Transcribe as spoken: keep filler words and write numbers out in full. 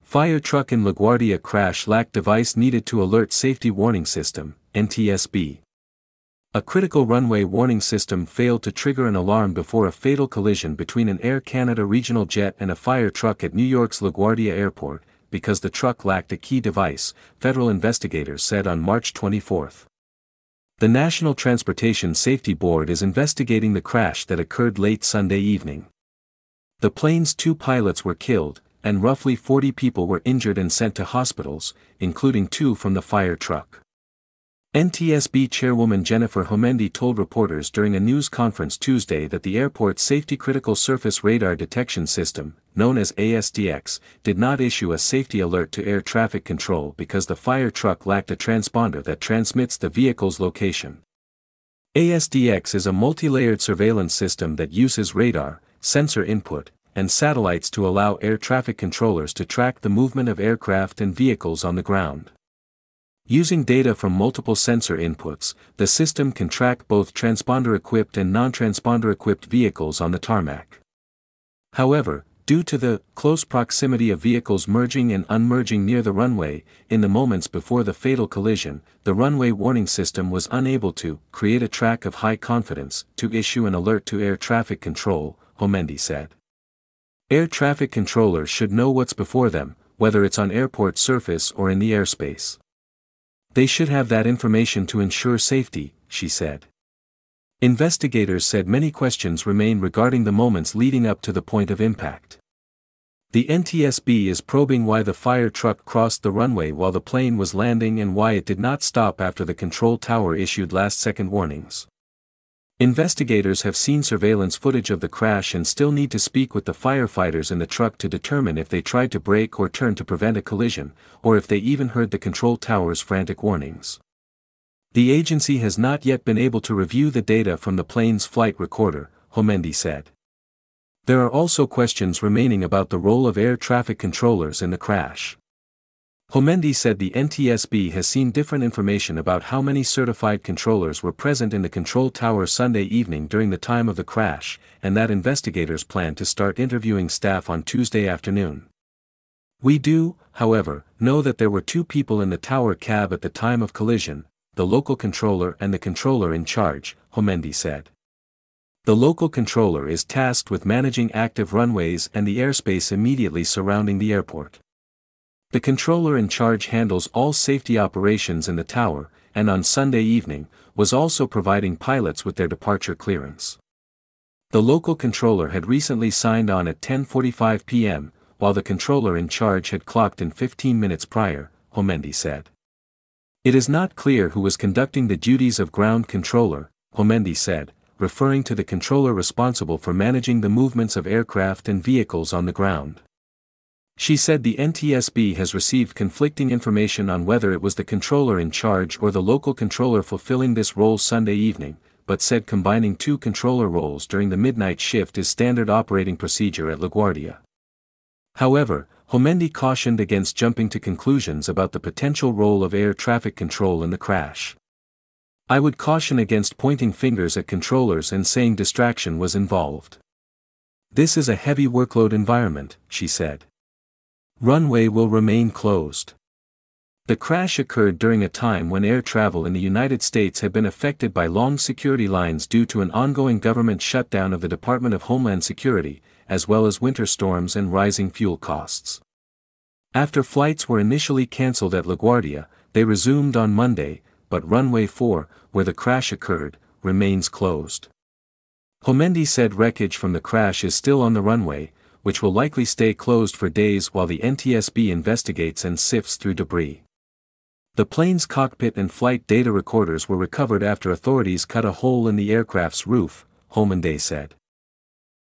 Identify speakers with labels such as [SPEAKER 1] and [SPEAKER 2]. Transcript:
[SPEAKER 1] Fire truck in LaGuardia crash lacked device needed to alert safety warning system, N T S B. A critical runway warning system failed to trigger an alarm before a fatal collision between an Air Canada regional jet and a fire truck at New York's LaGuardia Airport, because the truck lacked a key device, federal investigators said on March twenty-fourth. The National Transportation Safety Board is investigating the crash that occurred late Sunday evening. The plane's two pilots were killed, and roughly forty people were injured and sent to hospitals, including two from the fire truck. N T S B chairwoman Jennifer Homendy told reporters during a news conference Tuesday that the airport's Safety Critical Surface Radar Detection System, known as A S D X, did not issue a safety alert to air traffic control because the fire truck lacked a transponder that transmits the vehicle's location. A S D X is a multi-layered surveillance system that uses radar, sensor input, and satellites to allow air traffic controllers to track the movement of aircraft and vehicles on the ground. Using data from multiple sensor inputs, the system can track both transponder-equipped and non-transponder-equipped vehicles on the tarmac. However, due to the close proximity of vehicles merging and unmerging near the runway, in the moments before the fatal collision, the runway warning system was unable to create a track of high confidence to issue an alert to air traffic control, Homendy said. Air traffic controllers should know what's before them, whether it's on airport surface or in the airspace. They should have that information to ensure safety, she said. Investigators said many questions remain regarding the moments leading up to the point of impact. The N T S B is probing why the fire truck crossed the runway while the plane was landing and why it did not stop after the control tower issued last-second warnings. Investigators have seen surveillance footage of the crash and still need to speak with the firefighters in the truck to determine if they tried to brake or turn to prevent a collision, or if they even heard the control tower's frantic warnings. The agency has not yet been able to review the data from the plane's flight recorder, Homendy said. There are also questions remaining about the role of air traffic controllers in the crash. Homendy said the N T S B has seen different information about how many certified controllers were present in the control tower Sunday evening during the time of the crash, and that investigators plan to start interviewing staff on Tuesday afternoon. We do, however, know that there were two people in the tower cab at the time of collision, the local controller and the controller in charge, Homendy said. The local controller is tasked with managing active runways and the airspace immediately surrounding the airport. The controller in charge handles all safety operations in the tower, and on Sunday evening, was also providing pilots with their departure clearance. The local controller had recently signed on at ten forty-five p m, while the controller in charge had clocked in fifteen minutes prior, Homendy said. It is not clear who was conducting the duties of ground controller, Homendy said, referring to the controller responsible for managing the movements of aircraft and vehicles on the ground. She said the N T S B has received conflicting information on whether it was the controller in charge or the local controller fulfilling this role Sunday evening, but said combining two controller roles during the midnight shift is standard operating procedure at LaGuardia. However, Homendy cautioned against jumping to conclusions about the potential role of air traffic control in the crash. I would caution against pointing fingers at controllers and saying distraction was involved. This is a heavy workload environment, she said. Runway will remain closed. The crash occurred during a time when air travel in the United States had been affected by long security lines due to an ongoing government shutdown of the Department of Homeland Security, as well as winter storms and rising fuel costs. After flights were initially cancelled at LaGuardia, they resumed on Monday, but runway four, where the crash occurred, remains closed. Homendy said wreckage from the crash is still on the runway, which will likely stay closed for days while the N T S B investigates and sifts through debris. The plane's cockpit and flight data recorders were recovered after authorities cut a hole in the aircraft's roof, Homendy said.